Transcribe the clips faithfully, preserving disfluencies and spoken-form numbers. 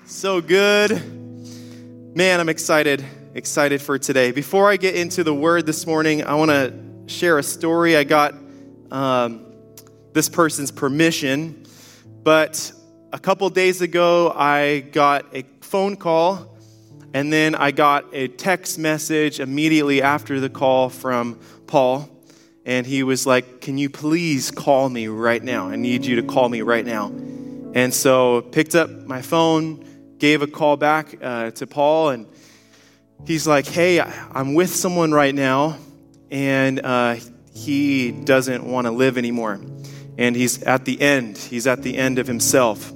So good. Man, I'm excited, excited for today. Before I get into the word this morning, I want to share a story. I got um, this person's permission, but a couple days ago, I got a phone call, and then I got a text message immediately after the call from Paul, and he was like, "Can you please call me right now? I need you to call me right now." And so picked up my phone, gave a call back uh, to Paul, and he's like, "Hey, I'm with someone right now, and uh, he doesn't want to live anymore. And he's at the end. He's at the end of himself."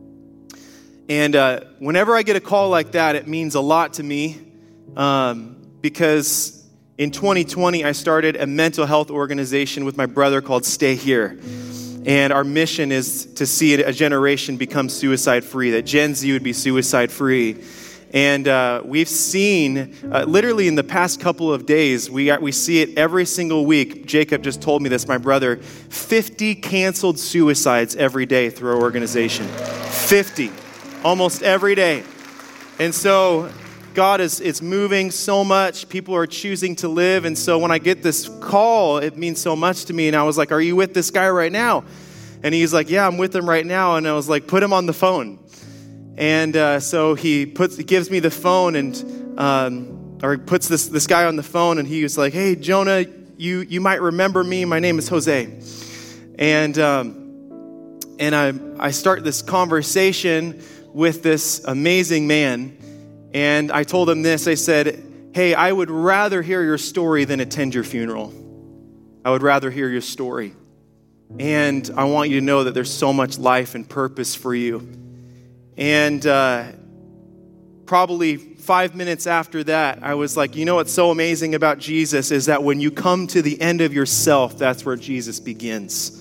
And uh, whenever I get a call like that, it means a lot to me um, because in twenty twenty, I started a mental health organization with my brother called Stay Here. And our mission is to see a generation become suicide-free, that Gen Z would be suicide-free. And uh, we've seen, uh, literally in the past couple of days, we we see it every single week. Jacob just told me this, my brother, fifty canceled suicides every day through our organization. fifty, almost every day. And so God is it's moving so much. People are choosing to live. And so when I get this call, it means so much to me. And I was like, "Are you with this guy right now?" And he's like, "Yeah, I'm with him right now." And I was like, "Put him on the phone." And uh, so he puts, he gives me the phone and, um, or he puts this, this guy on the phone, and he was like, "Hey, Jonah, you, you might remember me. My name is Jose." And, um, and I, I start this conversation with this amazing man. And I told him this. I said, "Hey, I would rather hear your story than attend your funeral. I would rather hear your story. And I want you to know that there's so much life and purpose for you." And uh, probably five minutes after that, I was like, you know what's so amazing about Jesus is that when you come to the end of yourself, that's where Jesus begins.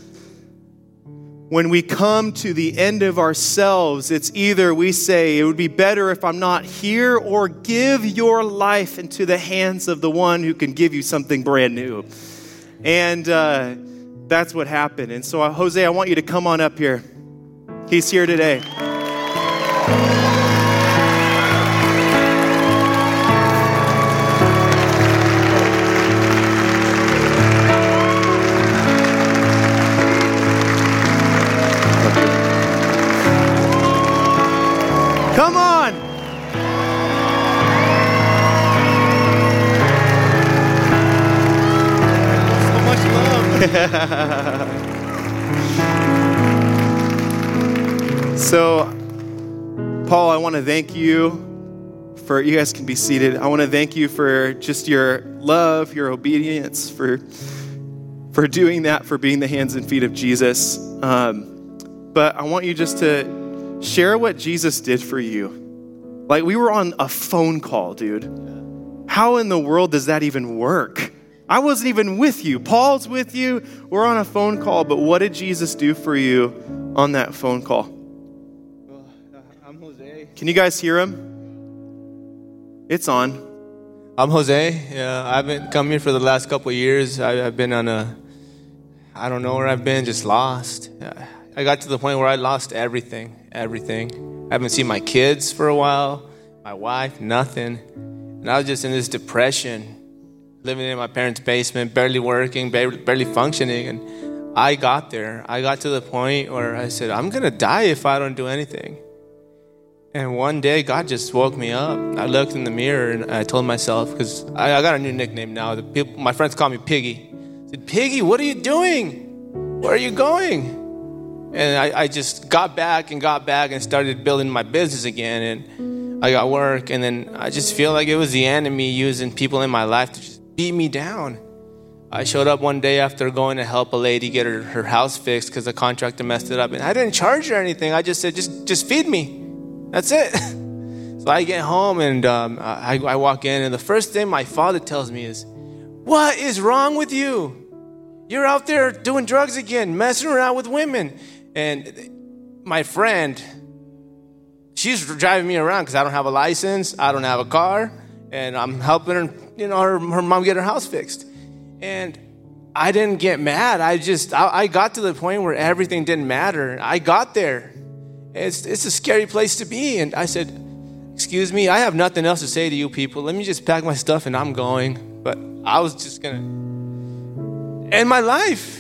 When we come to the end of ourselves, it's either we say, "It would be better if I'm not here," or give your life into the hands of the one who can give you something brand new. And uh, that's what happened. And so, uh, Jose, I want you to come on up here. He's here today. Come on. So much love. So, Paul, I want to thank you for, you guys can be seated. I want to thank you for just your love, your obedience, for for doing that, for being the hands and feet of Jesus. Um, but I want you just to share what Jesus did for you. Like, we were on a phone call, dude. How in the world does that even work? I wasn't even with you. Paul's with you. We're on a phone call. But what did Jesus do for you on that phone call? Well, uh, I'm Jose. Can you guys hear him? It's on. I'm Jose. Yeah, I've been coming here for the last couple of years. I, I've been on a, I don't know where I've been, just lost. I got to the point where I lost everything, everything. I haven't seen my kids for a while, my wife, nothing. And I was just in this depression, living in my parents' basement, barely working, barely, barely functioning. And I got there. I got to the point where I said, I'm going to die if I don't do anything. And one day, God just woke me up. I looked in the mirror and I told myself, because I, I got a new nickname now. The people, my friends call me Piggy. I said, "Piggy, what are you doing? Where are you going?" And I, I just got back and got back and started building my business again. And I got work. And then I just feel like it was the enemy using people in my life to just beat me down. I showed up one day after going to help a lady get her, her house fixed because the contractor messed it up. And I didn't charge her anything. I just said, just, just feed me. That's it. So I get home and um, I, I walk in. And the first thing my father tells me is, "What is wrong with you? You're out there doing drugs again, messing around with women." And my friend, she's driving me around because I don't have a license, I don't have a car, and I'm helping her, you know, her, her mom get her house fixed. And I didn't get mad. I just, I, I got to the point where everything didn't matter. I got there. It's, it's a scary place to be. And I said, excuse me, I have nothing else to say to you people. Let me just pack my stuff and I'm going. But I was just going to end my life.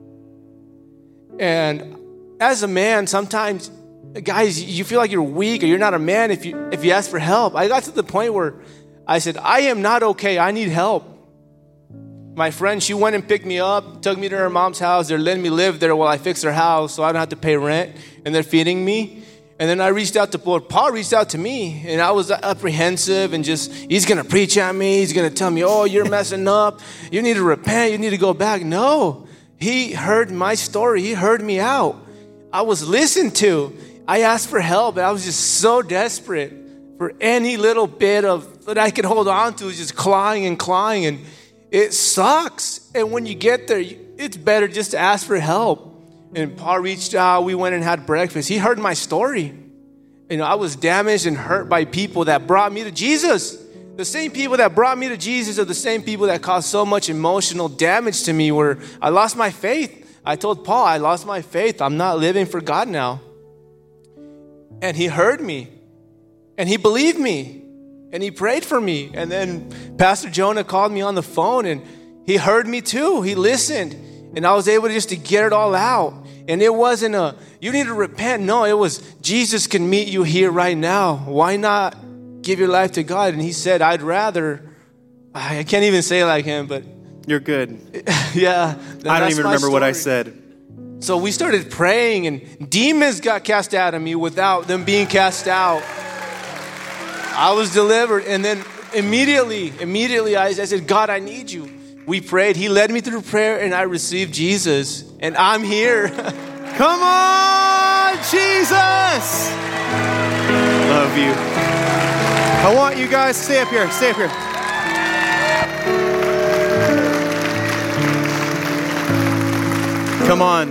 And as a man, sometimes, guys, you feel like you're weak or you're not a man if you if you ask for help. I got to the point where I said, I am not okay. I need help. My friend, she went and picked me up, took me to her mom's house. They're letting me live there while I fix her house so I don't have to pay rent. And they're feeding me. And then I reached out to Paul. Paul reached out to me. And I was apprehensive and just, he's going to preach at me. He's going to tell me, oh, you're messing up. You need to repent. You need to go back. No. He heard my story. He heard me out. I was listened to. I asked for help. And I was just so desperate for any little bit of that I could hold on to, just clawing and clawing. And it sucks. And when you get there, it's better just to ask for help. And Paul reached out. We went and had breakfast. He heard my story. You know, I was damaged and hurt by people that brought me to Jesus. The same people that brought me to Jesus are the same people that caused so much emotional damage to me where I lost my faith. I told Paul, I lost my faith. I'm not living for God now. And he heard me. And he believed me. And he prayed for me. And then Pastor Jonah called me on the phone and he heard me too. He listened. And I was able to just to get it all out. And it wasn't a, you need to repent. No, it was, Jesus can meet you here right now. Why not give your life to God? And he said, I'd rather, I can't even say it like him, but. You're good. Yeah. I don't even remember story. What I said. So we started praying and demons got cast out of me without them being cast out. I was delivered. And then immediately, immediately I, I said, God, I need you. We prayed. He led me through prayer and I received Jesus. And I'm here. Come on, Jesus. Love you. I want you guys, stay up here, stay up here. Come on.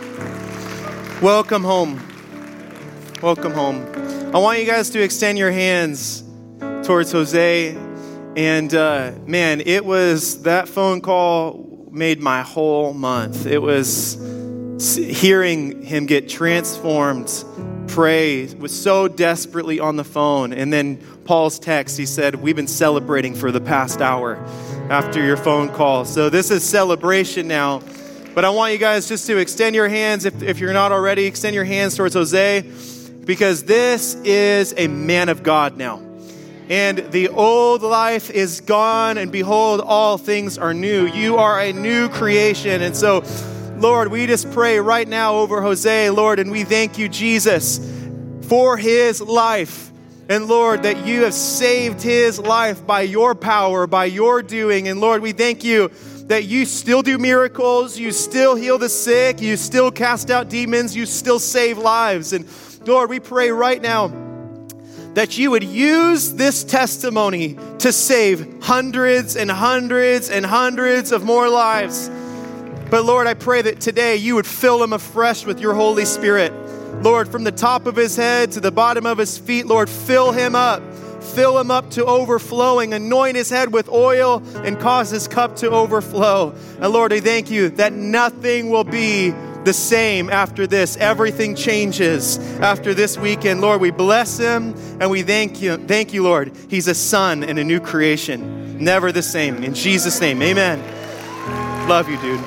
Welcome home. Welcome home. I want you guys to extend your hands towards Jose. And uh, man, it was, that phone call made my whole month. It was hearing him get transformed, pray, was so desperately on the phone. And then Paul's text, he said, we've been celebrating for the past hour after your phone call. So this is celebration now. But I want you guys just to extend your hands. If, if you're not already, extend your hands towards Jose, because this is a man of God now. And the old life is gone, and behold, all things are new. You are a new creation. And so, Lord, we just pray right now over Jose, Lord, and we thank you, Jesus, for his life. And Lord, that you have saved his life by your power, by your doing. And Lord, we thank you that you still do miracles, you still heal the sick, you still cast out demons, you still save lives. And Lord, we pray right now that you would use this testimony to save hundreds and hundreds and hundreds of more lives. But Lord, I pray that today you would fill him afresh with your Holy Spirit. Lord, from the top of his head to the bottom of his feet, Lord, fill him up. Fill him up to overflowing. Anoint his head with oil and cause his cup to overflow. And Lord, I thank you that nothing will be the same after this. Everything changes after this weekend. Lord, we bless him and we thank you. Thank you, Lord. He's a son and a new creation. Never the same. In Jesus' name, amen. Love you, dude.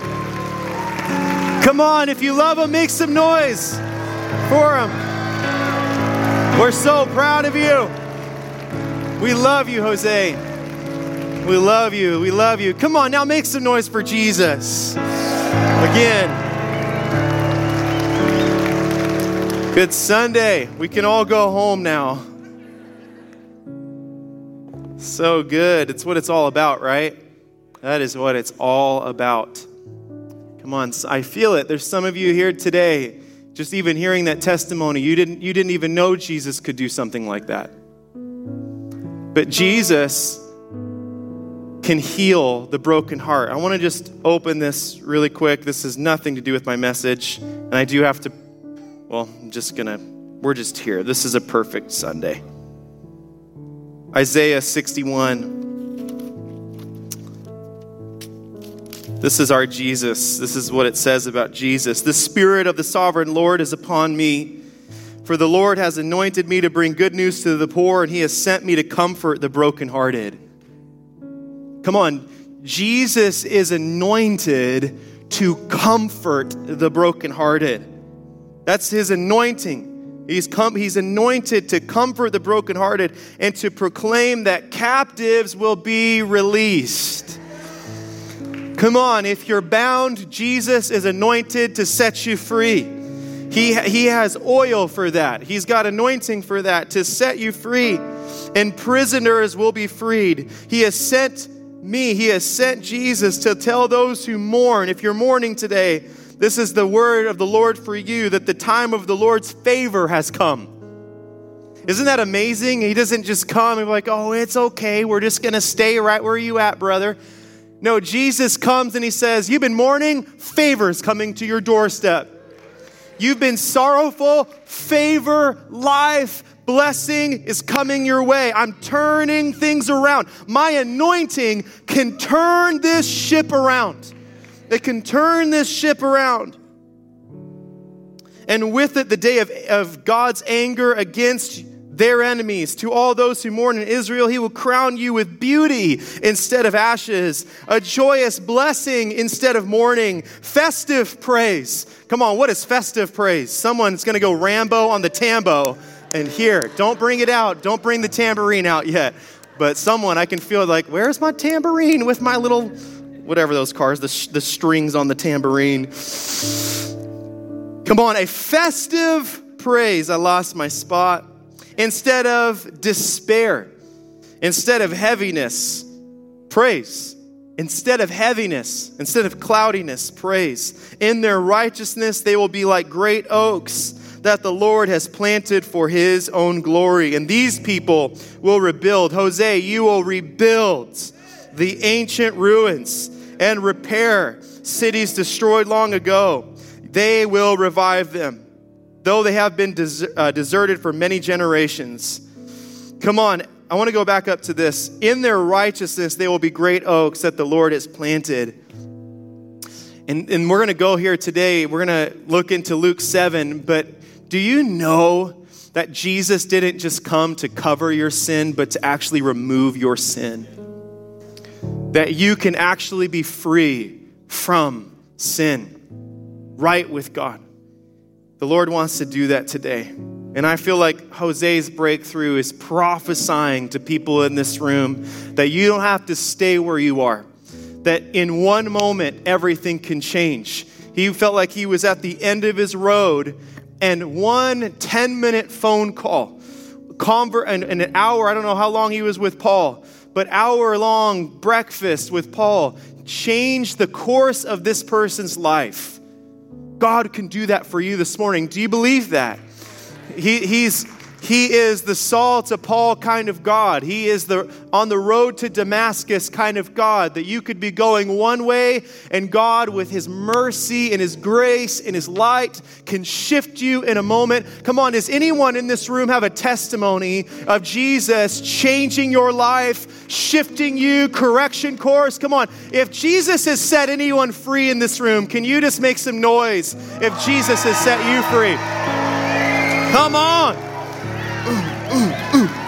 Come on, if you love him, make some noise for him. We're so proud of you. We love you, Jose. We love you. We love you. Come on, now make some noise for Jesus. Again. Good Sunday. We can all go home now. So good. It's what it's all about, right? That is what it's all about. Come on. I feel it. There's some of you here today, just even hearing that testimony, you didn't, you didn't even know Jesus could do something like that. But Jesus can heal the broken heart. I want to just open this really quick. This has nothing to do with my message. And I do have to Well, I'm just going to, we're just here. This is a perfect Sunday. Isaiah sixty-one. This is our Jesus. This is what it says about Jesus. The Spirit of the Sovereign Lord is upon me, For the Lord has anointed me to bring good news to the poor, and he has sent me to comfort the brokenhearted. Come on, Jesus is anointed to comfort the brokenhearted. That's his anointing. He's come, he's anointed to comfort the brokenhearted and to proclaim that captives will be released. Come on, if you're bound, Jesus is anointed to set you free. He, he has oil for that. He's got anointing for that, to set you free. And prisoners will be freed. He has sent me, he has sent Jesus to tell those who mourn. If you're mourning today, this is the word of the Lord for you, that the time of the Lord's favor has come. Isn't that amazing? He doesn't just come and be like, oh, it's okay. We're just going to stay right where you at, brother. No, Jesus comes and he says, you've been mourning, favor's coming to your doorstep. You've been sorrowful, favor, life, blessing is coming your way. I'm turning things around. My anointing can turn this ship around. It can turn this ship around. And with it, the day of, of God's anger against their enemies. To all those who mourn in Israel, he will crown you with beauty instead of ashes, a joyous blessing instead of mourning, festive praise. Come on, what is festive praise? Someone's going to go Rambo on the tambo. And here, don't bring it out. Don't bring the tambourine out yet. But someone, I can feel like, where's my tambourine with my little, whatever those cars, the, sh- the strings on the tambourine. Come on, a festive praise. I lost my spot. Instead of despair, instead of heaviness, praise. Instead of heaviness, instead of cloudiness, praise. In their righteousness, they will be like great oaks that the Lord has planted for his own glory. And these people will rebuild. Jose, you will rebuild the ancient ruins and repair cities destroyed long ago. They will revive them, though they have been des- uh, deserted for many generations. Come on, I want to go back up to this. In their righteousness, they will be great oaks that the Lord has planted. And, and we're going to go here today. We're going to look into Luke seven. But do you know that Jesus didn't just come to cover your sin, but to actually remove your sin? That you can actually be free from sin, right with God. The Lord wants to do that today. And I feel like Jose's breakthrough is prophesying to people in this room that you don't have to stay where you are. That in one moment, everything can change. He felt like he was at the end of his road, and one ten-minute phone call, convert, and, and an hour, I don't know how long he was with Paul, but hour-long breakfast with Paul changed the course of this person's life. God can do that for you this morning. Do you believe that? He, he's, he is the Saul to Paul kind of God. He is the on the road to Damascus kind of God, that you could be going one way and God with his mercy and his grace and his light can shift you in a moment. Come on, does anyone in this room have a testimony of Jesus changing your life, shifting you, correction course? Come on, if Jesus has set anyone free in this room, can you just make some noise if Jesus has set you free? Come on. Ooh, ooh, ooh.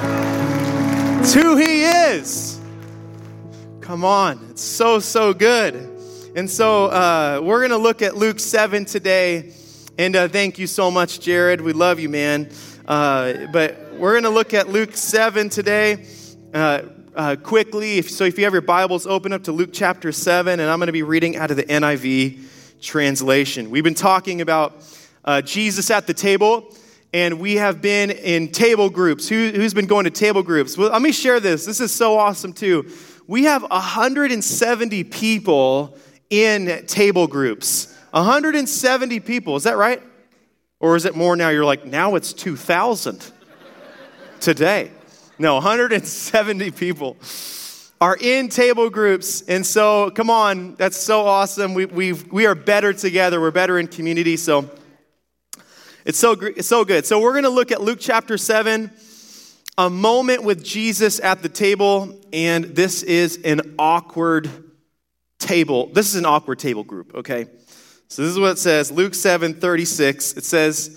It's who he is. Come on. It's so, so good. And so uh, we're going to look at Luke seven today. And uh, thank you so much, Jared. We love you, man. Uh, but we're going to look at Luke seven today uh, uh, quickly. If, so if you have your Bibles, open up to Luke chapter seven. And I'm going to be reading out of the N I V translation. We've been talking about uh, Jesus at the table. And we have been in table groups. Who, who's been going to table groups? Well, let me share this. This is so awesome, too. We have one hundred seventy people in table groups. one hundred seventy people. Is that right? Or is it more now? You're like, now it's two thousand today. No, one hundred seventy people are in table groups. And so, come on. That's so awesome. We we've, we are better together. We're better in community. So, It's so it's so good. So we're going to look at Luke chapter seven, a moment with Jesus at the table, and this is an awkward table. This is an awkward table group, okay? So this is what it says, Luke seven thirty-six. It says,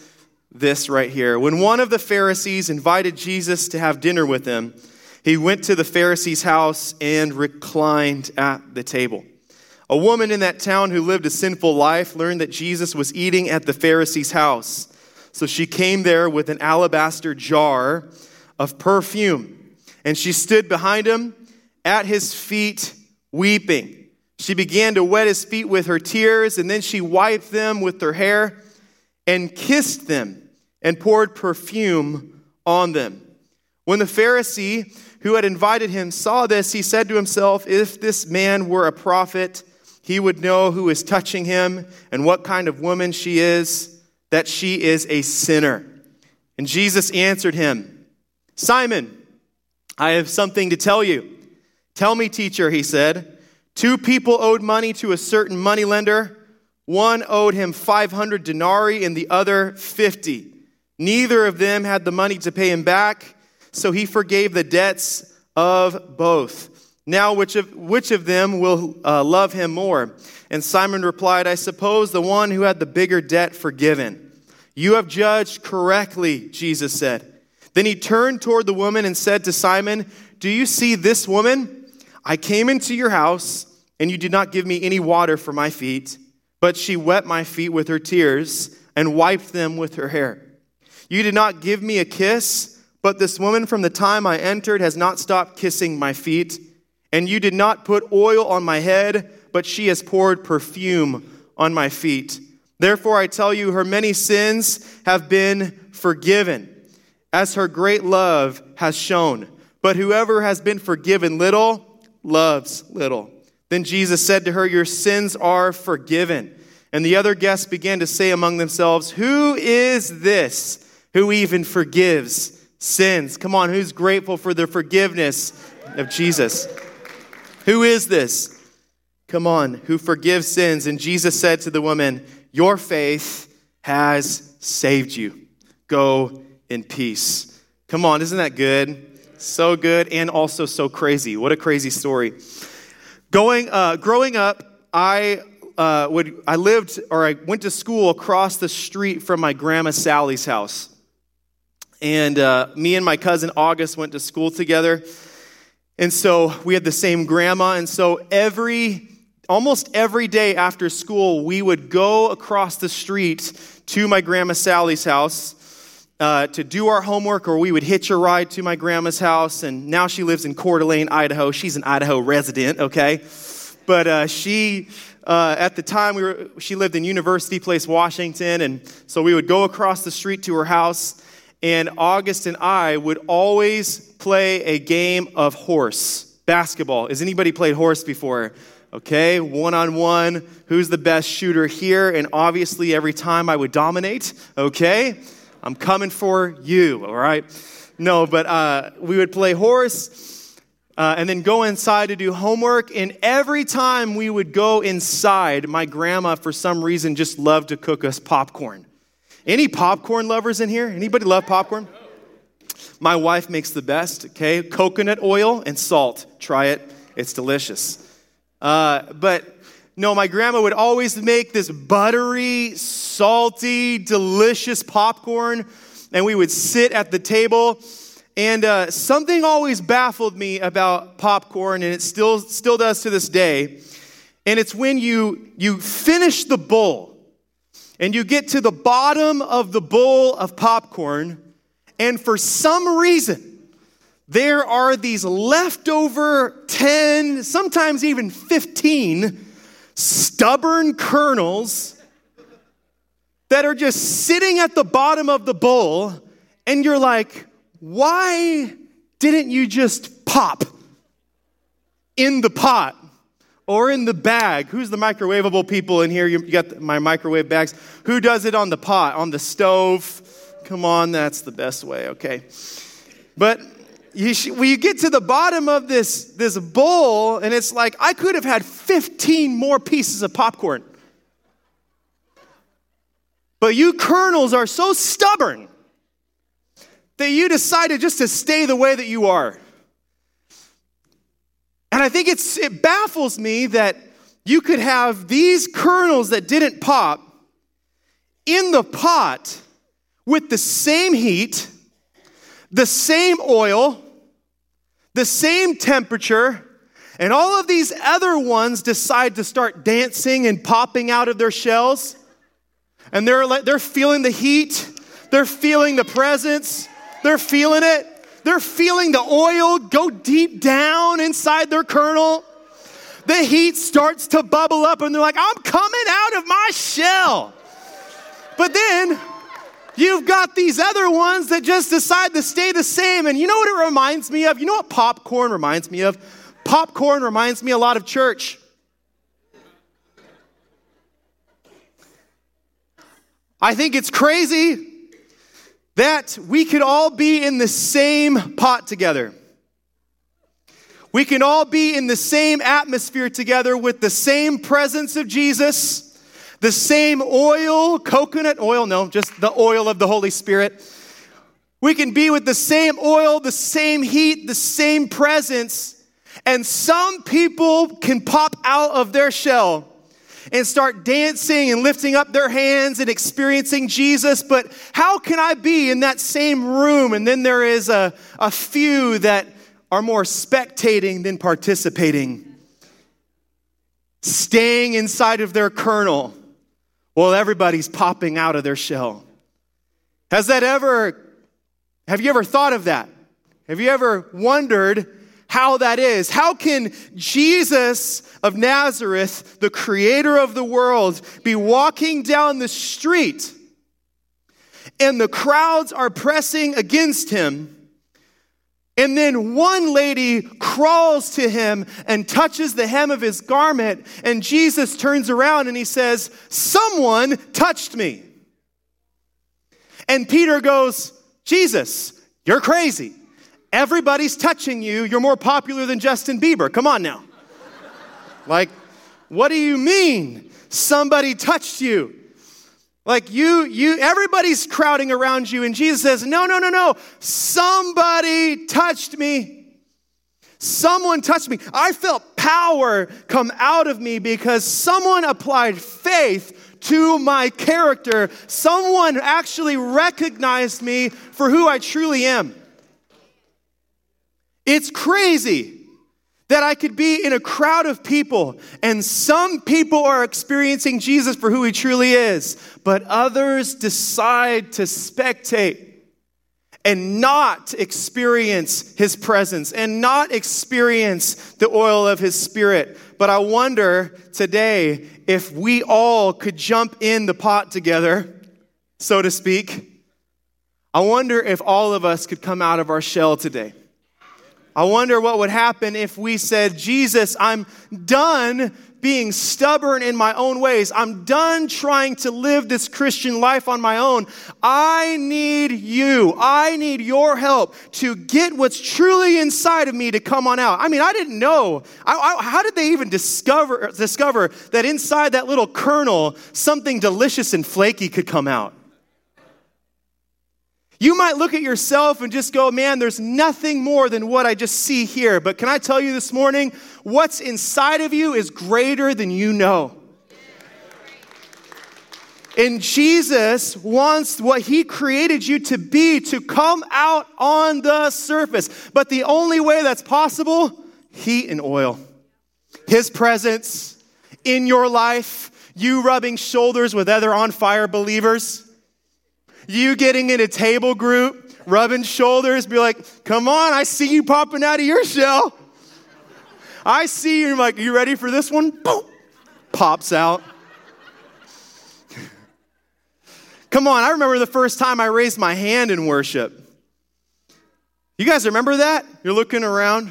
this right here. When one of the Pharisees invited Jesus to have dinner with him, he went to the Pharisee's house and reclined at the table. A woman in that town who lived a sinful life learned that Jesus was eating at the Pharisee's house. So she came there with an alabaster jar of perfume, and she stood behind him at his feet weeping. She began to wet his feet with her tears, and then she wiped them with her hair and kissed them and poured perfume on them. When the Pharisee who had invited him saw this, he said to himself, if this man were a prophet, he would know who is touching him and what kind of woman she is, that she is a sinner. And Jesus answered him, Simon, I have something to tell you. Tell me, teacher, he said. Two people owed money to a certain moneylender. One owed him five hundred denarii and the other fifty. Neither of them had the money to pay him back, so he forgave the debts of both. Now, which of which of them will uh, love him more? And Simon replied, I suppose the one who had the bigger debt forgiven. You have judged correctly, Jesus said. Then he turned toward the woman and said to Simon, do you see this woman? I came into your house, and you did not give me any water for my feet, but she wet my feet with her tears and wiped them with her hair. You did not give me a kiss, but this woman from the time I entered has not stopped kissing my feet. And you did not put oil on my head, but she has poured perfume on my feet. Therefore I tell you, her many sins have been forgiven, as her great love has shown. But whoever has been forgiven little, loves little. Then Jesus said to her, your sins are forgiven. And the other guests began to say among themselves, who is this who even forgives sins? Come on, who's grateful for the forgiveness of Jesus? Who is this? Come on, who forgives sins? And Jesus said to the woman, your faith has saved you. Go in peace. Come on, isn't that good? So good and also so crazy. What a crazy story. Going, uh, growing up, I uh, would I lived or I went to school across the street from my grandma Sally's house, and uh, me and my cousin August went to school together. And so we had the same grandma, and so every, almost every day after school, we would go across the street to my grandma Sally's house uh, to do our homework, or we would hitch a ride to my grandma's house. And now she lives in Coeur d'Alene, Idaho. She's an Idaho resident, okay? But uh, she, uh, at the time, we were she lived in University Place, Washington, and so we would go across the street to her house. And August and I would always play a game of horse, basketball. Has anybody played horse before? Okay, one-on-one, who's the best shooter here? And obviously every time I would dominate, okay? I'm coming for you, all right? No, but uh, we would play horse uh, and then go inside to do homework. And every time we would go inside, my grandma, for some reason, just loved to cook us popcorn. Any popcorn lovers in here? Anybody love popcorn? My wife makes the best, okay? Coconut oil and salt. Try it. It's delicious. Uh, but no, my grandma would always make this buttery, salty, delicious popcorn, and we would sit at the table. And uh, something always baffled me about popcorn, and it still still does to this day. And it's when you you finish the bowl, and you get to the bottom of the bowl of popcorn, and for some reason, there are these leftover ten, sometimes even fifteen stubborn kernels that are just sitting at the bottom of the bowl, and you're like, why didn't you just pop in the pot? Or in the bag. Who's the microwavable people in here? You got my microwave bags. Who does it on the pot, on the stove? Come on, that's the best way, okay. But you sh- when you get to the bottom of this, this bowl, and it's like, I could have had fifteen more pieces of popcorn. But you kernels are so stubborn that you decided just to stay the way that you are. And I think it's it baffles me that you could have these kernels that didn't pop in the pot with the same heat, the same oil, the same temperature, and all of these other ones decide to start dancing and popping out of their shells. And they're like, they're feeling the heat. They're feeling the presence. They're feeling it. They're feeling the oil go deep down inside their kernel. The heat starts to bubble up and they're like, I'm coming out of my shell. But then you've got these other ones that just decide to stay the same. And you know what it reminds me of? You know what popcorn reminds me of? Popcorn reminds me a lot of church. I think it's crazy that we could all be in the same pot together. We can all be in the same atmosphere together with the same presence of Jesus, the same oil, coconut oil, no, just the oil of the Holy Spirit. We can be with the same oil, the same heat, the same presence, and some people can pop out of their shell and start dancing and lifting up their hands and experiencing Jesus. But how can I be in that same room? And then there is a, a few that are more spectating than participating, staying inside of their kernel while everybody's popping out of their shell. Has that ever, have you ever thought of that? Have you ever wondered how that is? How can Jesus of Nazareth, the creator of the world, be walking down the street and the crowds are pressing against him, and then one lady crawls to him and touches the hem of his garment, and Jesus turns around and he says, someone touched me. And Peter goes, Jesus, you're crazy. Everybody's touching you. You're more popular than Justin Bieber. Come on now. Like, what do you mean somebody touched you? Like you, you, everybody's crowding around you, and Jesus says, no, no, no, no. Somebody touched me. Someone touched me. I felt power come out of me because someone applied faith to my character. Someone actually recognized me for who I truly am. It's crazy that I could be in a crowd of people and some people are experiencing Jesus for who he truly is, but others decide to spectate and not experience his presence and not experience the oil of his Spirit. But I wonder today if we all could jump in the pot together, so to speak. I wonder if all of us could come out of our shell today. I wonder what would happen if we said, Jesus, I'm done being stubborn in my own ways. I'm done trying to live this Christian life on my own. I need you. I need your help to get what's truly inside of me to come on out. I mean, I didn't know. I, I, how did they even discover, discover that inside that little kernel, something delicious and flaky could come out? You might look at yourself and just go, man, there's nothing more than what I just see here. But can I tell you this morning, what's inside of you is greater than you know. And Jesus wants what he created you to be to come out on the surface. But the only way that's possible, heat and oil. His presence in your life, you rubbing shoulders with other on fire believers. You getting in a table group, rubbing shoulders, be like, come on, I see you popping out of your shell. I see you. I'm like, you ready for this one? Boom. Pops out. Come on, I remember the first time I raised my hand in worship. You guys remember that? You're looking around.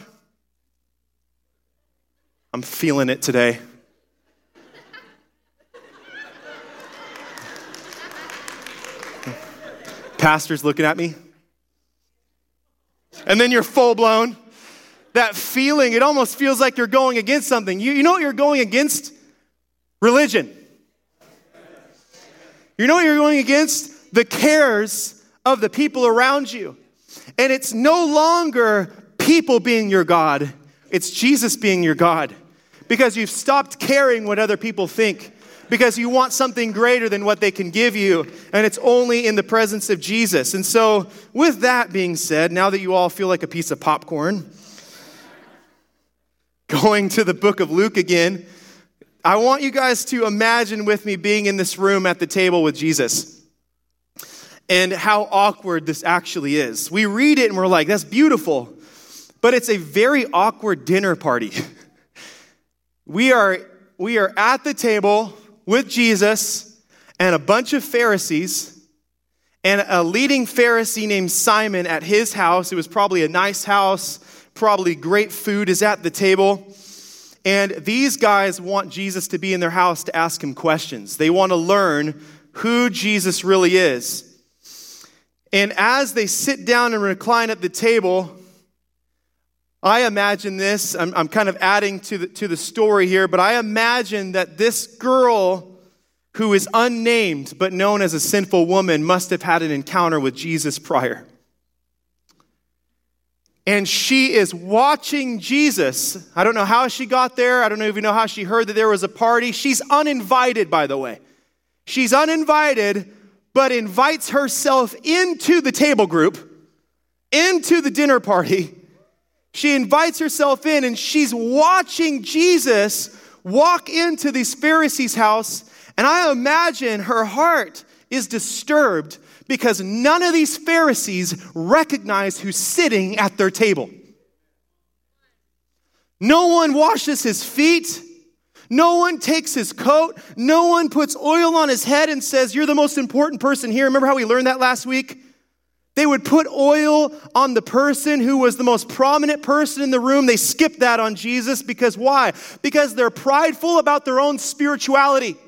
I'm feeling it today. Pastor's looking at me. And then you're full blown. That feeling, it almost feels like you're going against something. You, you know what you're going against? Religion. You know what you're going against? The cares of the people around you. And it's no longer people being your God. It's Jesus being your God. Because you've stopped caring what other people think. because you want something greater than what they can give you, and it's only in the presence of Jesus. And so, with that being said, now that you all feel like a piece of popcorn, going to the book of Luke again, I want you guys to imagine with me being in this room at the table with Jesus and how awkward this actually is. We read it and we're like, that's beautiful, but it's a very awkward dinner party. We are, we are at the table with Jesus and a bunch of Pharisees and a leading Pharisee named Simon at his house. It was probably a nice house, probably great food is at the table. And these guys want Jesus to be in their house to ask him questions. They want to learn who Jesus really is. And as they sit down and recline at the table, I imagine this, I'm, I'm kind of adding to the, to the story here, but I imagine that this girl who is unnamed but known as a sinful woman must have had an encounter with Jesus prior. And she is watching Jesus. I don't know how she got there. I don't know if you know how she heard that there was a party. She's uninvited, by the way. She's uninvited, but invites herself into the table group, into the dinner party. She invites herself in, and she's watching Jesus walk into these Pharisees' house. And I imagine her heart is disturbed because none of these Pharisees recognize who's sitting at their table. No one washes his feet. No one takes his coat. No one puts oil on his head and says, you're the most important person here. Remember how we learned that last week? They would put oil on the person who was the most prominent person in the room. They skipped that on Jesus because why? Because they're prideful about their own spirituality.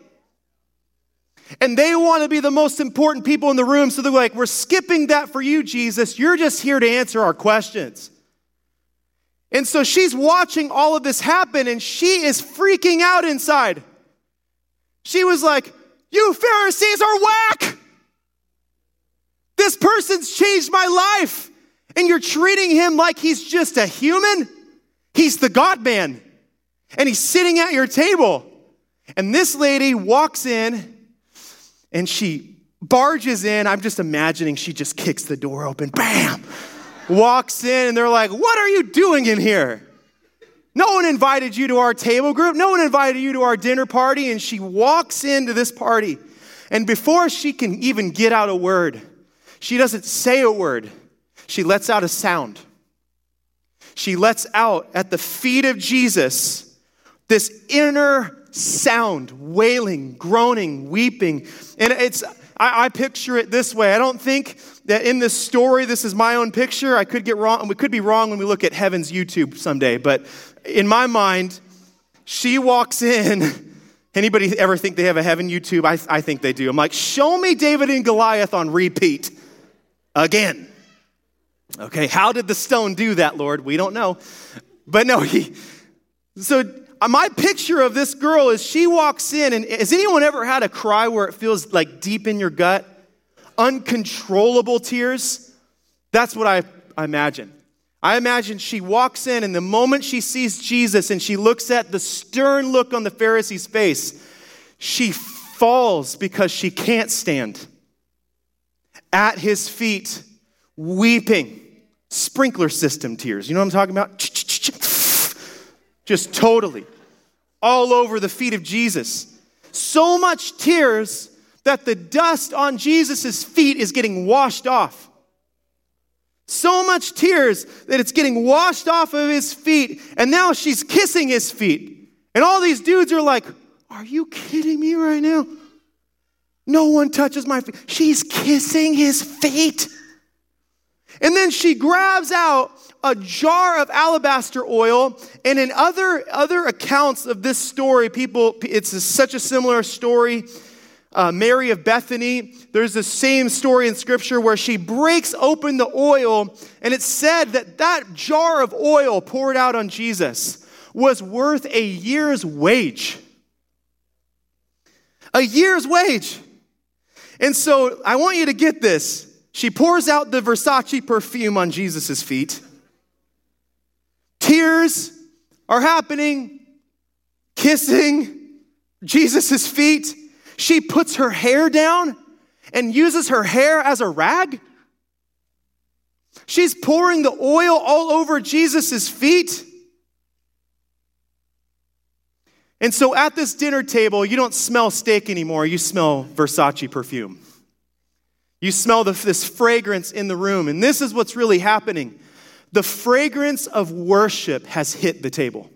And they want to be the most important people in the room. So they're like, we're skipping that for you, Jesus. You're just here to answer our questions. And so she's watching all of this happen, and she is freaking out inside. She was like, you Pharisees are whack. This person's changed my life. And you're treating him like he's just a human. He's the God-man. And he's sitting at your table. And this lady walks in, and she barges in. I'm just imagining she just kicks the door open. Bam! Walks in, and they're like, what are you doing in here? No one invited you to our table group. No one invited you to our dinner party. And she walks into this party. And before she can even get out a word, she doesn't say a word. She lets out a sound. She lets out at the feet of Jesus this inner sound, wailing, groaning, weeping. And it's, I, I picture it this way. I don't think that in this story, this is my own picture. I could get wrong. We could be wrong when we look at Heaven's YouTube someday. But in my mind, she walks in. Anybody ever think they have a Heaven YouTube? I, I think they do. I'm like, show me David and Goliath on repeat again. Okay, how did the stone do that, Lord? We don't know. But no, he, so my picture of this girl is she walks in, and has anyone ever had a cry where it feels like deep in your gut? Uncontrollable tears? That's what I, I imagine. I imagine she walks in, and the moment she sees Jesus and she looks at the stern look on the Pharisee's face, she falls because she can't stand at his feet, weeping. Sprinkler system tears. You know what I'm talking about? Just totally. All over the feet of Jesus. So much tears that the dust on Jesus' feet is getting washed off. So much tears that it's getting washed off of his feet. And now she's kissing his feet. And all these dudes are like, are you kidding me right now? No one touches my feet. She's kissing his feet. And then she grabs out a jar of alabaster oil. And in other, other accounts of this story, people, it's a, such a similar story. Uh, Mary of Bethany, there's the same story in Scripture where she breaks open the oil. And it's said that that jar of oil poured out on Jesus was worth a year's wage. A year's wage. And so I want you to get this. She pours out the Versace perfume on Jesus' feet. Tears are happening, kissing, Jesus' feet. She puts her hair down and uses her hair as a rag. She's pouring the oil all over Jesus' feet. And so at this dinner table, you don't smell steak anymore. You smell Versace perfume. You smell the, this fragrance in the room. And this is what's really happening. The fragrance of worship has hit the table.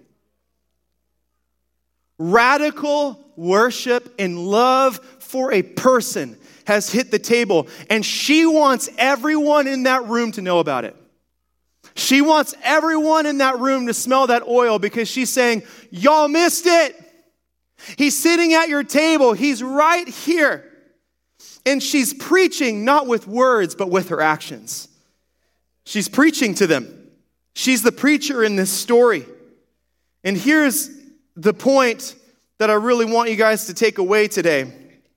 Radical worship and love for a person has hit the table. And she wants everyone in that room to know about it. She wants everyone in that room to smell that oil because she's saying, y'all missed it. He's sitting at your table. He's right here. And she's preaching not with words, but with her actions. She's preaching to them. She's the preacher in this story. And here's the point that I really want you guys to take away today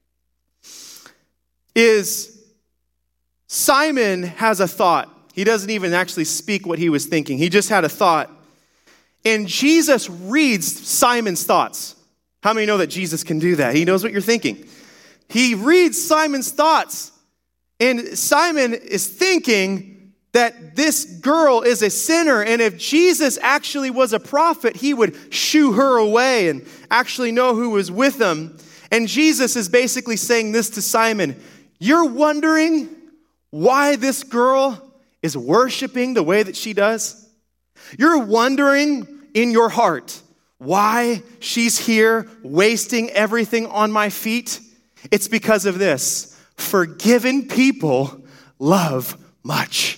is Simon has a thought. He doesn't even actually speak what he was thinking. He just had a thought. And Jesus reads Simon's thoughts. How many know that Jesus can do that? He knows what you're thinking. He reads Simon's thoughts. And Simon is thinking that this girl is a sinner. And if Jesus actually was a prophet, he would shoo her away and actually know who was with him. And Jesus is basically saying this to Simon. You're wondering why this girl is worshiping the way that she does? You're wondering in your heart why she's here wasting everything on my feet? It's because of this. Forgiven people love much.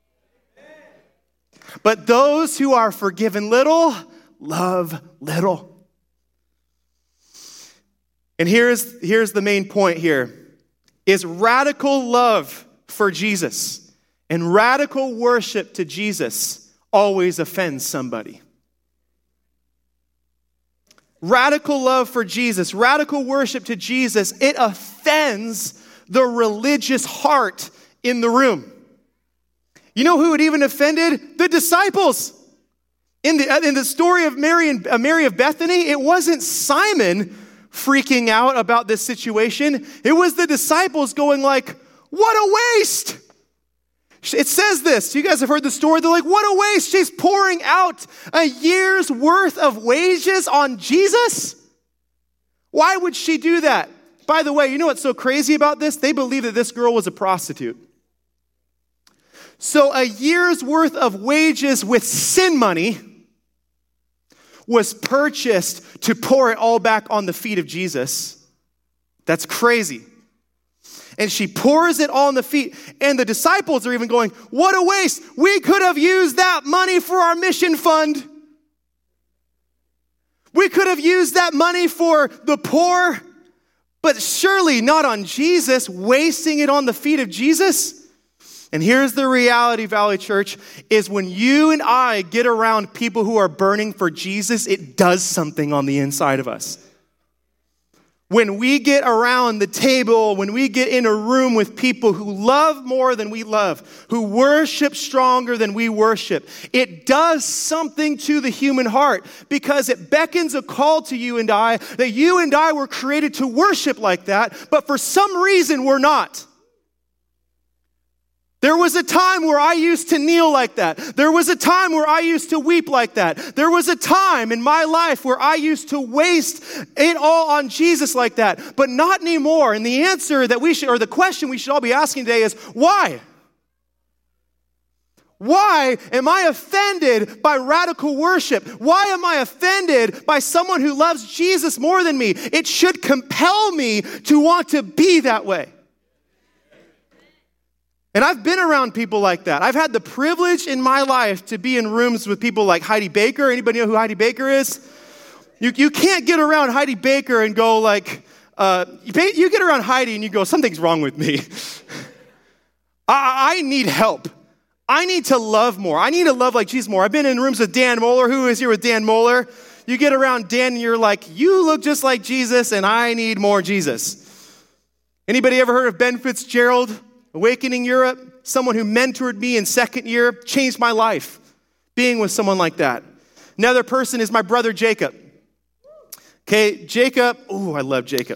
But those who are forgiven little, love little. And here's, here's the main point here. Is radical love for Jesus and radical worship to Jesus always offends somebody. Radical love for Jesus, radical worship to Jesus, it offends the religious heart in the room. You know who it even offended? The disciples. In the, in the story of Mary and uh, Mary of Bethany, it wasn't Simon freaking out about this situation. It was the disciples going like, what a waste. It says this. You guys have heard the story. They're like, what a waste. She's pouring out a year's worth of wages on Jesus. Why would she do that? By the way, you know what's so crazy about this? They believe that this girl was a prostitute. So a year's worth of wages with sin money was purchased to pour it all back on the feet of Jesus. That's crazy. And she pours it all on the feet. And the disciples are even going, what a waste. We could have used that money for our mission fund. We could have used that money for the poor, but surely not on Jesus, wasting it on the feet of Jesus. And here's the reality, Valley Church, is when you and I get around people who are burning for Jesus, it does something on the inside of us. When we get around the table, when we get in a room with people who love more than we love, who worship stronger than we worship, it does something to the human heart because it beckons a call to you and I that you and I were created to worship like that, but for some reason we're not. There was a time where I used to kneel like that. There was a time where I used to weep like that. There was a time in my life where I used to waste it all on Jesus like that, but not anymore. And the answer that we should, or the question we should all be asking today is, why? Why am I offended by radical worship? Why am I offended by someone who loves Jesus more than me? It should compel me to want to be that way. And I've been around people like that. I've had the privilege in my life to be in rooms with people like Heidi Baker. Anybody know who Heidi Baker is? You, you can't get around Heidi Baker and go like, uh, you, pay, you get around Heidi and you go, something's wrong with me. I, I need help. I need to love more. I need to love like Jesus more. I've been in rooms with Dan Moeller. Who is here with Dan Moeller? You get around Dan and you're like, you look just like Jesus and I need more Jesus. Anybody ever heard of Ben Fitzgerald? Awakening Europe, someone who mentored me in second year, changed my life, being with someone like that. Another person is my brother Jacob. Okay, Jacob, oh, I love Jacob.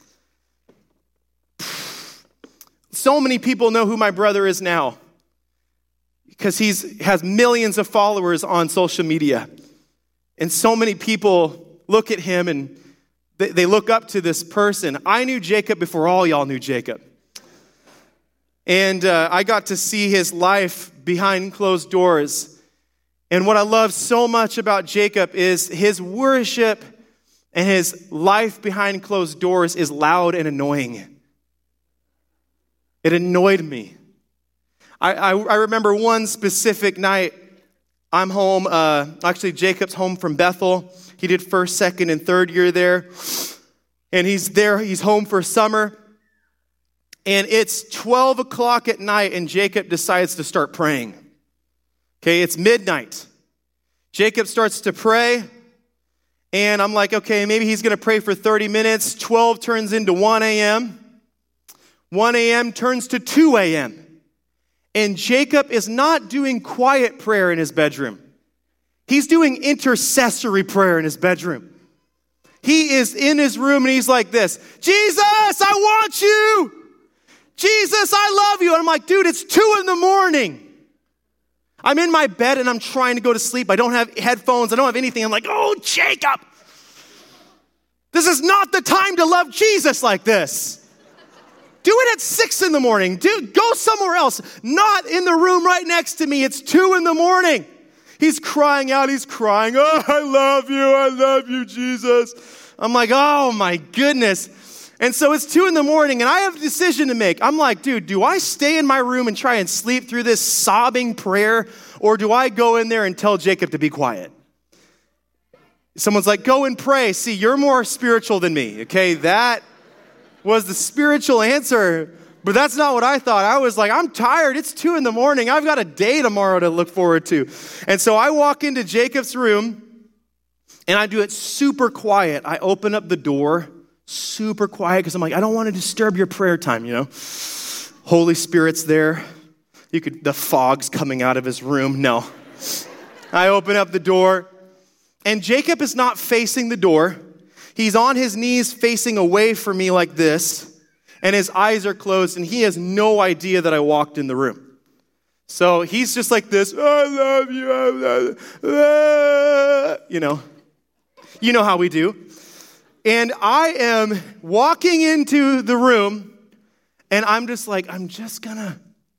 So many people know who my brother is now because he has millions of followers on social media. And so many people look at him and they, they look up to this person. I knew Jacob before all y'all knew Jacob. And uh, I got to see his life behind closed doors. And what I love so much about Jacob is his worship and his life behind closed doors is loud and annoying. It annoyed me. I, I, I remember one specific night, I'm home, uh, actually Jacob's home from Bethel. He did first, second, and third year there. And he's there, he's home for summer. And it's twelve o'clock at night and Jacob decides to start praying. Okay, it's midnight. Jacob starts to pray. And I'm like, okay, maybe he's going to pray for thirty minutes. twelve turns into one a.m. one a.m. turns to two a.m. And Jacob is not doing quiet prayer in his bedroom. He's doing intercessory prayer in his bedroom. He is in his room and he's like this, Jesus, I want you. Jesus, I love you. And I'm like, dude, it's two in the morning. I'm in my bed and I'm trying to go to sleep. I don't have headphones. I don't have anything. I'm like, oh, Jacob, this is not the time to love Jesus like this. Do it at six in the morning. Dude, go somewhere else. Not in the room right next to me. It's two in the morning. He's crying out. He's crying. Oh, I love you. I love you, Jesus. I'm like, oh my goodness. And so it's two in the morning and I have a decision to make. I'm like, dude, do I stay in my room and try and sleep through this sobbing prayer? Or do I go in there and tell Jacob to be quiet? Someone's like, go and pray. See, you're more spiritual than me. Okay, that was the spiritual answer, but that's not what I thought. I was like, I'm tired. It's two in the morning. I've got a day tomorrow to look forward to. And so I walk into Jacob's room and I do it super quiet. I open up the door super quiet because I'm like, I don't want to disturb your prayer time, you know. Holy Spirit's there. You could, the fog's coming out of his room. No. I open up the door and Jacob is not facing the door. He's on his knees facing away from me like this, and his eyes are closed, and he has no idea that I walked in the room. So he's just like this, I love you, I love you, ah. you know. You know how we do. And I am walking into the room, and I'm just like, I'm just gonna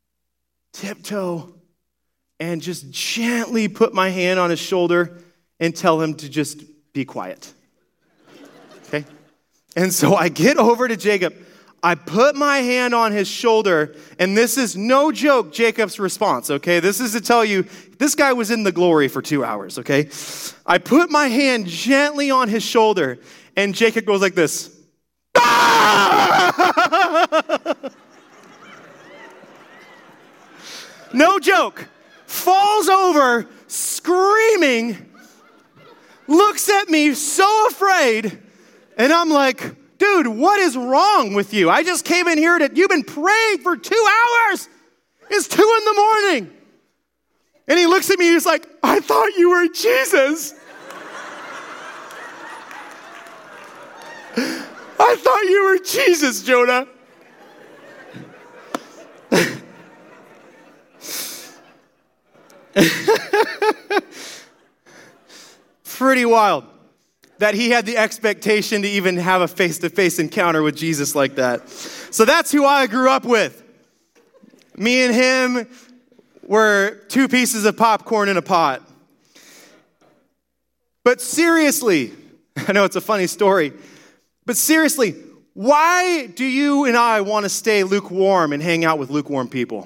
tiptoe and just gently put my hand on his shoulder and tell him to just be quiet. Okay? And so I get over to Jacob. I put my hand on his shoulder, and this is no joke, Jacob's response, okay? This is to tell you, this guy was in the glory for two hours, okay? I put my hand gently on his shoulder, and Jacob goes like this. No joke. Falls over, screaming, looks at me so afraid, and I'm like, dude, what is wrong with you? I just came in here to, you've been praying for two hours. It's two in the morning. And he looks at me, he's like, I thought you were Jesus. I thought you were Jesus, Jonah. Pretty wild that he had the expectation to even have a face-to-face encounter with Jesus like that. So that's who I grew up with. Me and him were two pieces of popcorn in a pot. But seriously, I know it's a funny story, but seriously, why do you and I want to stay lukewarm and hang out with lukewarm people?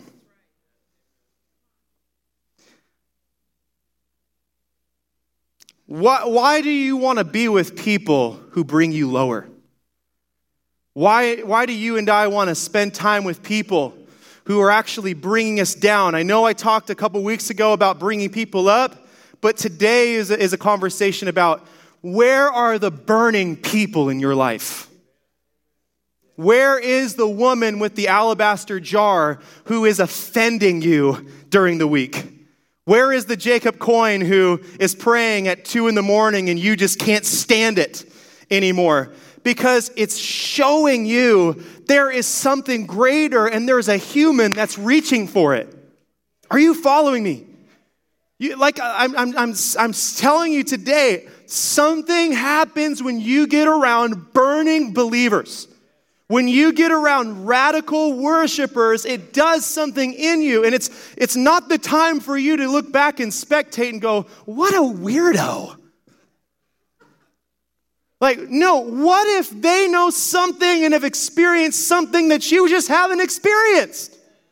Why, why do you want to be with people who bring you lower? Why, why do you and I want to spend time with people who are actually bringing us down? I know I talked a couple weeks ago about bringing people up, but today is a, is a conversation about where are the burning people in your life? Where is the woman with the alabaster jar who is offending you during the week? Where is the Jacob Coyne who is praying at two in the morning and you just can't stand it? anymore because it's showing you there is something greater and there's a human that's reaching for it. Are you following me? You, like I'm, I'm, I'm, I'm telling you today, something happens when you get around burning believers. When you get around radical worshipers, it does something in you. And it's, it's not the time for you to look back and spectate and go, what a weirdo. Like, no, what if they know something and have experienced something that you just haven't experienced?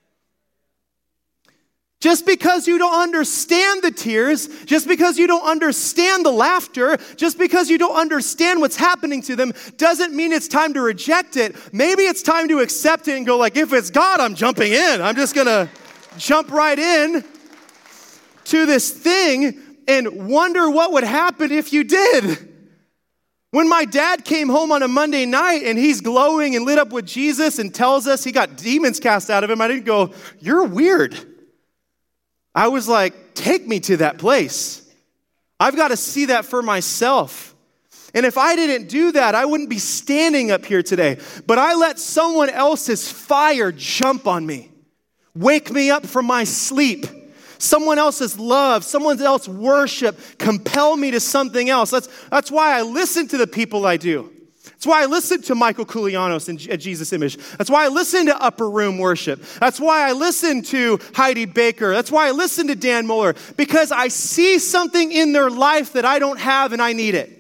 Just because you don't understand the tears, just because you don't understand the laughter, just because you don't understand what's happening to them, doesn't mean it's time to reject it. Maybe it's time to accept it and go like, if it's God, I'm jumping in. I'm just going to jump right in to this thing and wonder what would happen if you did. When my dad came home on a Monday night and he's glowing and lit up with Jesus and tells us he got demons cast out of him, I didn't go, you're weird. I was like, take me to that place. I've got to see that for myself. And if I didn't do that, I wouldn't be standing up here today. But I let someone else's fire jump on me, wake me up from my sleep. Someone else's love, someone else's worship compel me to something else. That's, that's why I listen to the people I do. That's why I listen to Michael Koulianos in at Jesus Image. That's why I listen to Upper Room Worship. That's why I listen to Heidi Baker. That's why I listen to Dan Muller, because I see something in their life that I don't have and I need it.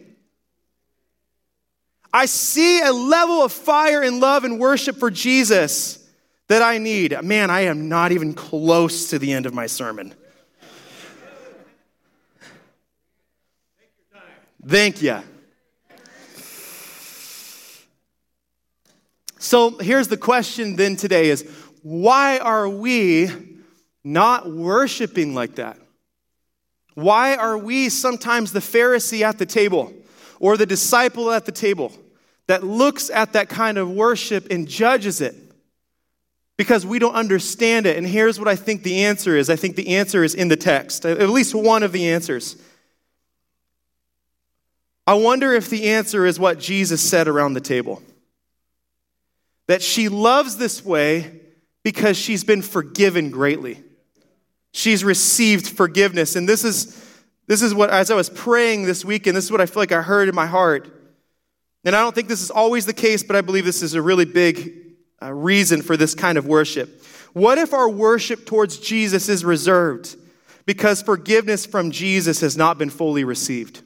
I see a level of fire and love and worship for Jesus that I need. Man, I am not even close to the end of my sermon. Thank you. So here's the question then today is, why are we not worshiping like that? Why are we sometimes the Pharisee at the table or the disciple at the table that looks at that kind of worship and judges it? Because we don't understand it. And here's what I think the answer is. I think the answer is in the text, at least one of the answers. I wonder if the answer is what Jesus said around the table. That she loves this way because she's been forgiven greatly. She's received forgiveness. And this is, this is what, as I was praying this weekend, this is what I feel like I heard in my heart. And I don't think this is always the case, but I believe this is a really big uh, reason for this kind of worship. What if our worship towards Jesus is reserved because forgiveness from Jesus has not been fully received?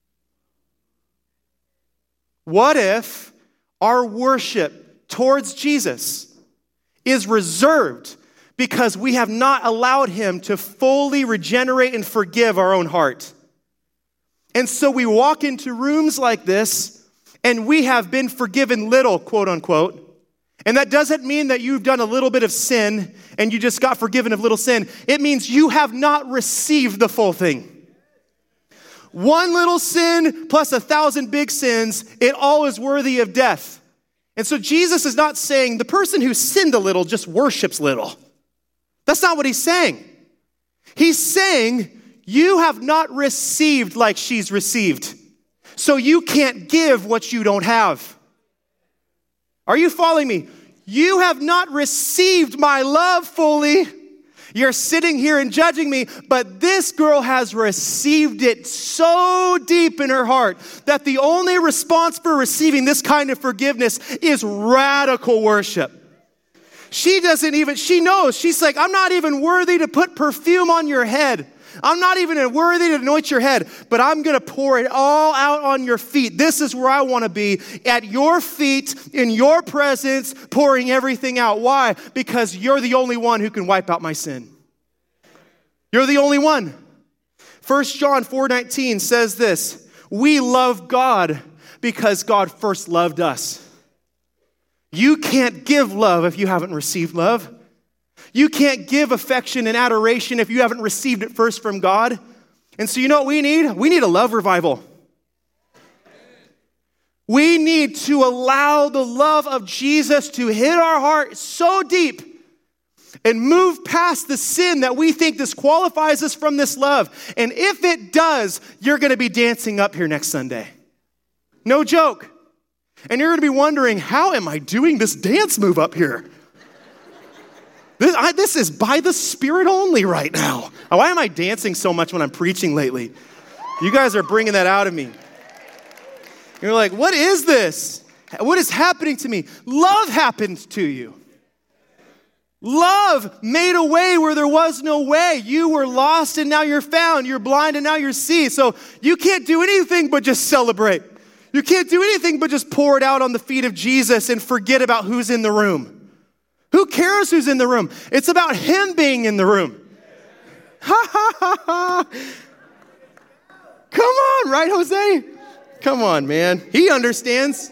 What if our worship towards Jesus is reserved because we have not allowed him to fully regenerate and forgive our own heart? And so we walk into rooms like this and we have been forgiven little, quote unquote. And that doesn't mean that you've done a little bit of sin and you just got forgiven of little sin. It means you have not received the full thing. One little sin plus a thousand big sins, it all is worthy of death. And so Jesus is not saying the person who sinned a little just worships little. That's not what he's saying. He's saying you have not received like she's received. So you can't give what you don't have. Are you following me? You have not received my love fully. You're sitting here and judging me, but this girl has received it so deep in her heart that the only response for receiving this kind of forgiveness is radical worship. She doesn't even, she knows, she's like, I'm not even worthy to put perfume on your head. I'm not even worthy to anoint your head, but I'm going to pour it all out on your feet. This is where I want to be, at your feet, in your presence, pouring everything out. Why? Because you're the only one who can wipe out my sin. You're the only one. First John four nineteen says this, we love God because God first loved us. You can't give love if you haven't received love. You can't give affection and adoration if you haven't received it first from God. And so you know what we need? We need a love revival. We need to allow the love of Jesus to hit our heart so deep and move past the sin that we think disqualifies us from this love. And if it does, you're going to be dancing up here next Sunday. No joke. And you're going to be wondering, how am I doing this dance move up here? This, I, this is by the Spirit only right now. Why am I dancing so much when I'm preaching lately? You guys are bringing that out of me. You're like, what is this? What is happening to me? Love happened to you. Love made a way where there was no way. You were lost and now you're found. You're blind and now you see. So you can't do anything but just celebrate. You can't do anything but just pour it out on the feet of Jesus and forget about who's in the room. Who cares who's in the room? It's about him being in the room. Ha ha ha ha. Come on, right, Jose? Come on, man. He understands.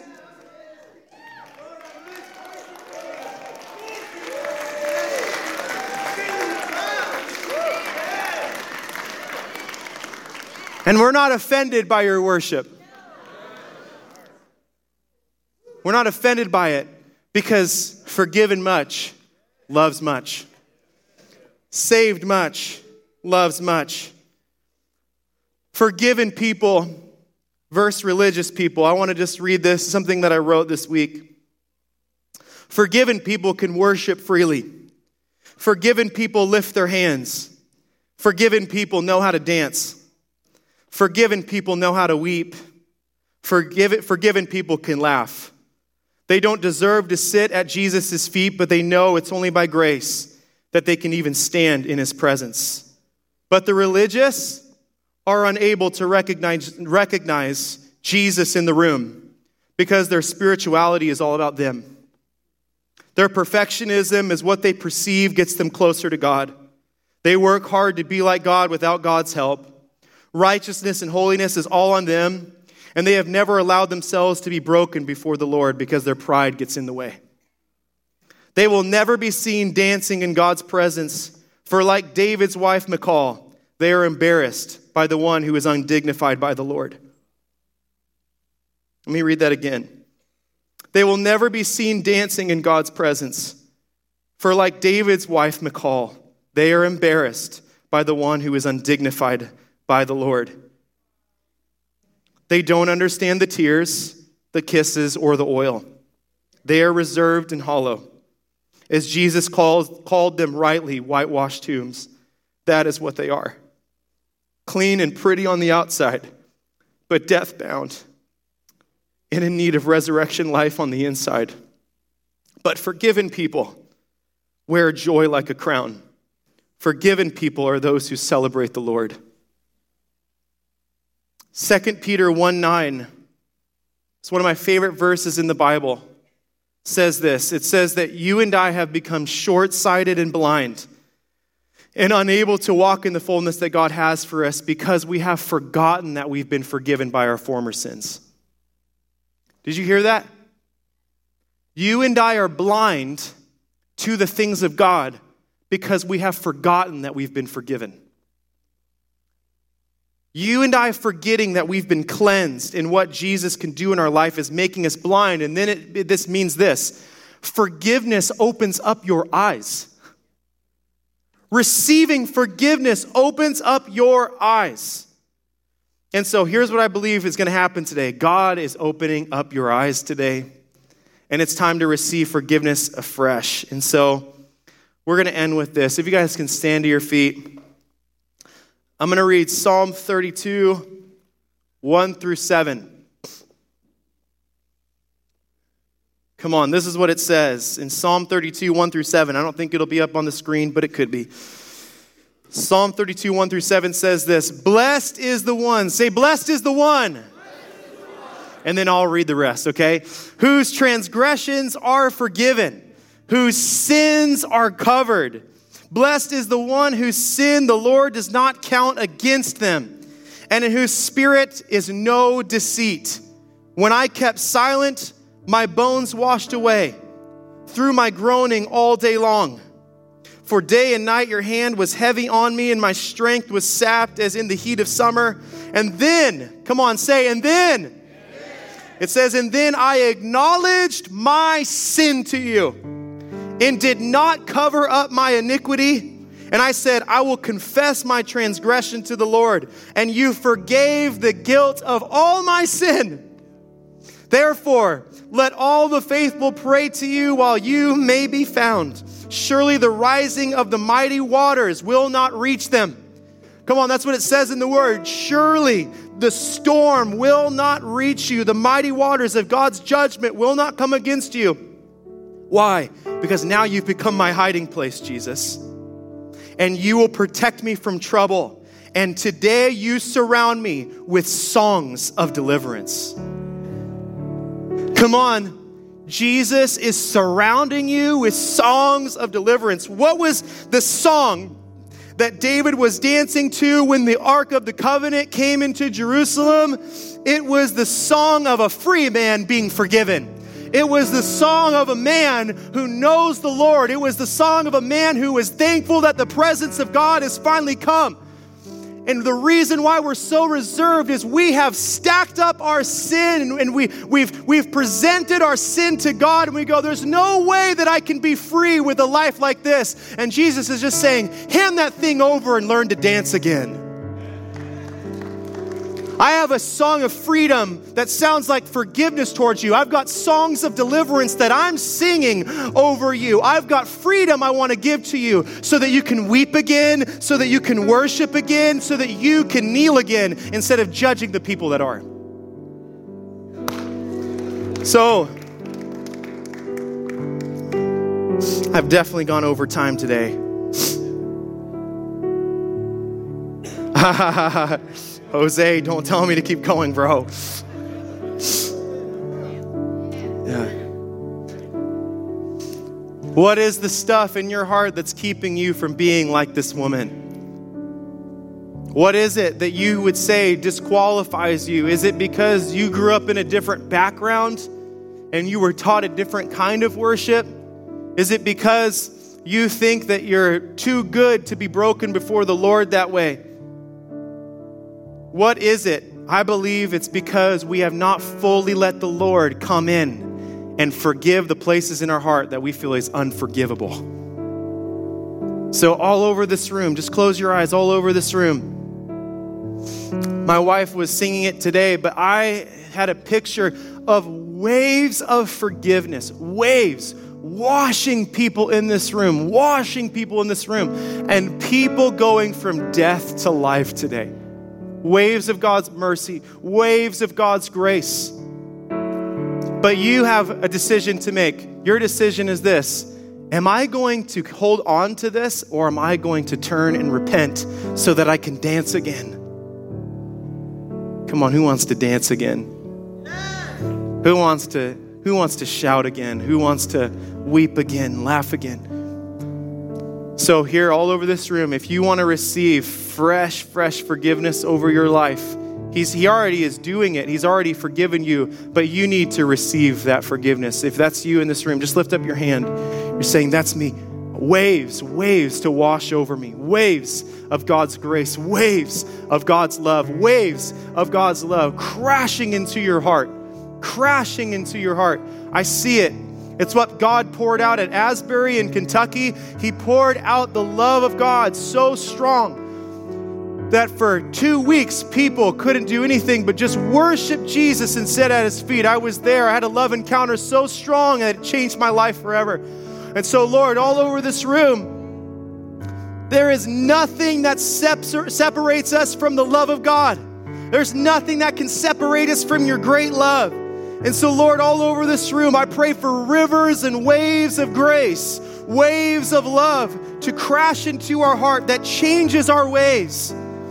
And we're not offended by your worship. We're not offended by it because forgiven much, loves much. Saved much, loves much. Forgiven people versus religious people. I want to just read this, something that I wrote this week. Forgiven people can worship freely. Forgiven people lift their hands. Forgiven people know how to dance. Forgiven people know how to weep. Forgive, forgiven people can laugh. They don't deserve to sit at Jesus' feet, but they know it's only by grace that they can even stand in his presence. But the religious are unable to recognize, recognize Jesus in the room because their spirituality is all about them. Their perfectionism is what they perceive gets them closer to God. They work hard to be like God without God's help. Righteousness and holiness is all on them, and they have never allowed themselves to be broken before the Lord because their pride gets in the way. They will never be seen dancing in God's presence, for like David's wife Michal, they are embarrassed by the one who is undignified by the Lord. Let me read that again. They will never be seen dancing in God's presence, for like David's wife Michal, they are embarrassed by the one who is undignified by the Lord. They don't understand the tears, the kisses, or the oil. They are reserved and hollow. As Jesus called, called them rightly whitewashed tombs, that is what they are. Clean and pretty on the outside, but death-bound and in need of resurrection life on the inside. But forgiven people wear joy like a crown. Forgiven people are those who celebrate the Lord. Second Peter one nine, it's one of my favorite verses in the Bible, says this. It says that you and I have become short-sighted and blind and unable to walk in the fullness that God has for us because we have forgotten that we've been forgiven by our former sins. Did you hear that? You and I are blind to the things of God because we have forgotten that we've been forgiven. You and I forgetting that we've been cleansed and what Jesus can do in our life is making us blind. And then it, it, this means this. Forgiveness opens up your eyes. Receiving forgiveness opens up your eyes. And so here's what I believe is going to happen today. God is opening up your eyes today. And it's time to receive forgiveness afresh. And so we're going to end with this. If you guys can stand to your feet. I'm going to read Psalm thirty-two, one through seven. Come on, this is what it says in Psalm thirty-two, one through seven. I don't think it'll be up on the screen, but it could be. Psalm thirty-two, one through seven says this. Blessed is the one. Say, blessed is the one. Blessed is the one. And then I'll read the rest, okay? Whose transgressions are forgiven, whose sins are covered. Blessed is the one whose sin the Lord does not count against them, and in whose spirit is no deceit. When I kept silent, my bones washed away through my groaning all day long. For day and night your hand was heavy on me, and my strength was sapped as in the heat of summer. And then, come on, say, and then. And then. It says, and then I acknowledged my sin to you, and did not cover up my iniquity. And I said, I will confess my transgression to the Lord. And you forgave the guilt of all my sin. Therefore, let all the faithful pray to you while you may be found. Surely the rising of the mighty waters will not reach them. Come on, that's what it says in the word. Surely the storm will not reach you. The mighty waters of God's judgment will not come against you. Why? Because now you've become my hiding place, Jesus. And you will protect me from trouble. And today you surround me with songs of deliverance. Come on. Jesus is surrounding you with songs of deliverance. What was the song that David was dancing to when the Ark of the Covenant came into Jerusalem? It was the song of a free man being forgiven. It was the song of a man who knows the Lord. It was the song of a man who is thankful that the presence of God has finally come. And the reason why we're so reserved is we have stacked up our sin and we, we've, we've presented our sin to God and we go, there's no way that I can be free with a life like this. And Jesus is just saying, hand that thing over and learn to dance again. I have a song of freedom that sounds like forgiveness towards you. I've got songs of deliverance that I'm singing over you. I've got freedom I want to give to you so that you can weep again, so that you can worship again, so that you can kneel again instead of judging the people that are. So, I've definitely gone over time today. Jose, don't tell me to keep going, bro. Yeah. What is the stuff in your heart that's keeping you from being like this woman? What is it that you would say disqualifies you? Is it because you grew up in a different background and you were taught a different kind of worship? Is it because you think that you're too good to be broken before the Lord that way? What is it? I believe it's because we have not fully let the Lord come in and forgive the places in our heart that we feel is unforgivable. So all over this room, just close your eyes, all over this room. My wife was singing it today, but I had a picture of waves of forgiveness, waves washing people in this room, washing people in this room, and people going from death to life today. Waves of God's mercy, waves of God's grace. But you have a decision to make. Your decision is this: am I going to hold on to this, or am I going to turn and repent so that I can dance again? Come on, who wants to dance again? Who wants to, who wants to shout again? Who wants to weep again, laugh again? So here, all over this room, if you want to receive fresh, fresh forgiveness over your life, he's, he already is doing it. He's already forgiven you, but you need to receive that forgiveness. If that's you in this room, just lift up your hand. You're saying, that's me. Waves, waves to wash over me. Waves of God's grace. Waves of God's love. Waves of God's love crashing into your heart. Crashing into your heart. I see it. It's what God poured out at Asbury in Kentucky. He poured out the love of God so strong that for two weeks, people couldn't do anything but just worship Jesus and sit at his feet. I was there. I had a love encounter so strong that it changed my life forever. And so, Lord, all over this room, there is nothing that sep- separates us from the love of God. There's nothing that can separate us from your great love. And so, Lord, all over this room, I pray for rivers and waves of grace, waves of love to crash into our heart that changes our ways.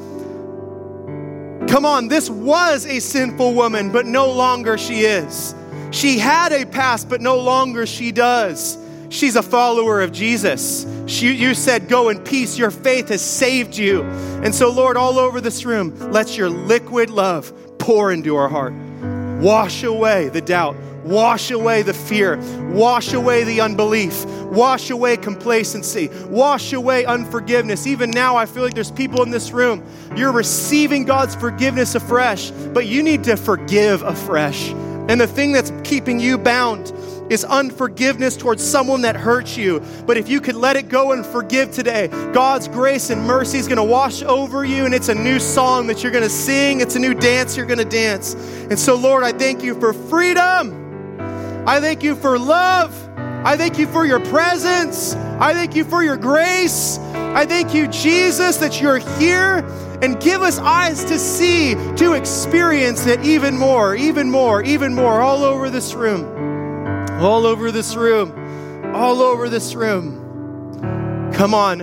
Come on, this was a sinful woman, but no longer she is. She had a past, but no longer she does. She's a follower of Jesus. She, you said, go in peace. Your faith has saved you. And so, Lord, all over this room, let your liquid love pour into our heart. Wash away the doubt. Wash away the fear. Wash away the unbelief. Wash away complacency. Wash away unforgiveness. Even now, I feel like there's people in this room. You're receiving God's forgiveness afresh, but you need to forgive afresh. And the thing that's keeping you bound is unforgiveness towards someone that hurt you. But if you could let it go and forgive today, God's grace and mercy is going to wash over you, and it's a new song that you're going to sing. It's a new dance you're going to dance. And so, Lord, I thank you for freedom. I thank you for love. I thank you for your presence. I thank you for your grace. I thank you, Jesus, that you're here, and give us eyes to see, to experience it even more, even more, even more, all over this room, all over this room, all over this room. Come on.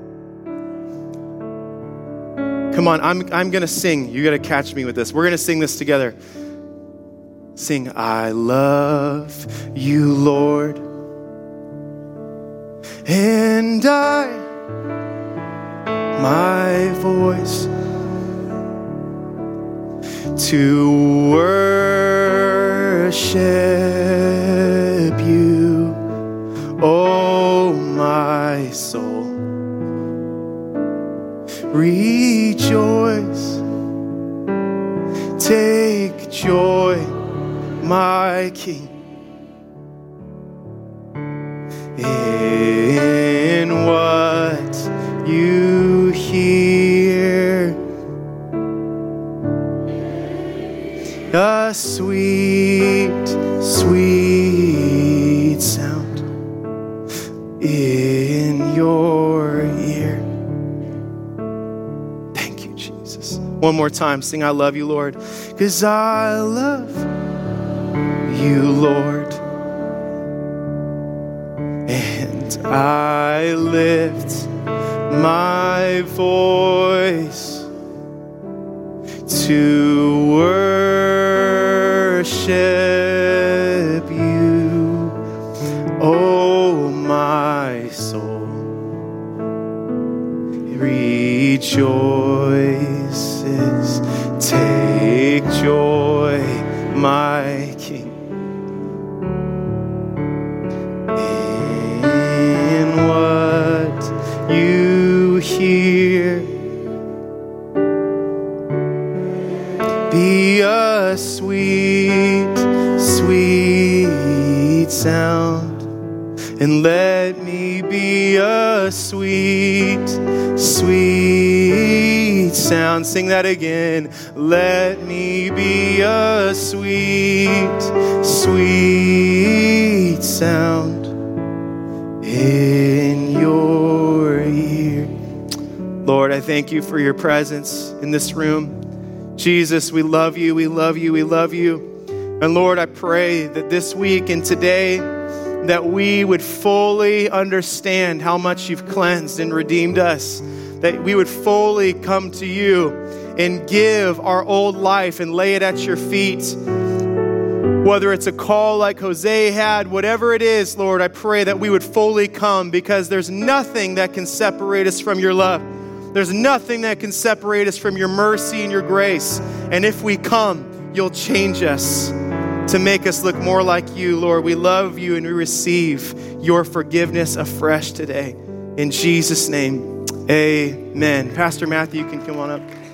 Come on, I'm, I'm going to sing. You got to catch me with this. We're going to sing this together. Sing, I love you, Lord, and I my voice to worship you, oh my soul. Rejoice, take joy, my King, in what you hear. A sweet, sweet sound in your ear. Thank you, Jesus. One more time, sing I love you, Lord, 'cause I love you, Lord, and I lift my voice to worship you, oh my soul. Rejoices, take joy, my King, in what you hear. Be a sweet, sweet sound, and let me be a sweet, sweet sound. Sing that again. Let me be a sweet, sweet sound in your ear. Lord, I thank you for your presence in this room. Jesus, we love you, we love you, we love you. And Lord, I pray that this week and today, that we would fully understand how much you've cleansed and redeemed us, that we would fully come to you and give our old life and lay it at your feet. Whether it's a call like Jose had, whatever it is, Lord, I pray that we would fully come, because there's nothing that can separate us from your love. There's nothing that can separate us from your mercy and your grace. And if we come, you'll change us to make us look more like you, Lord. We love you and we receive your forgiveness afresh today. In Jesus' name, amen. Pastor Matthew, you can come on up.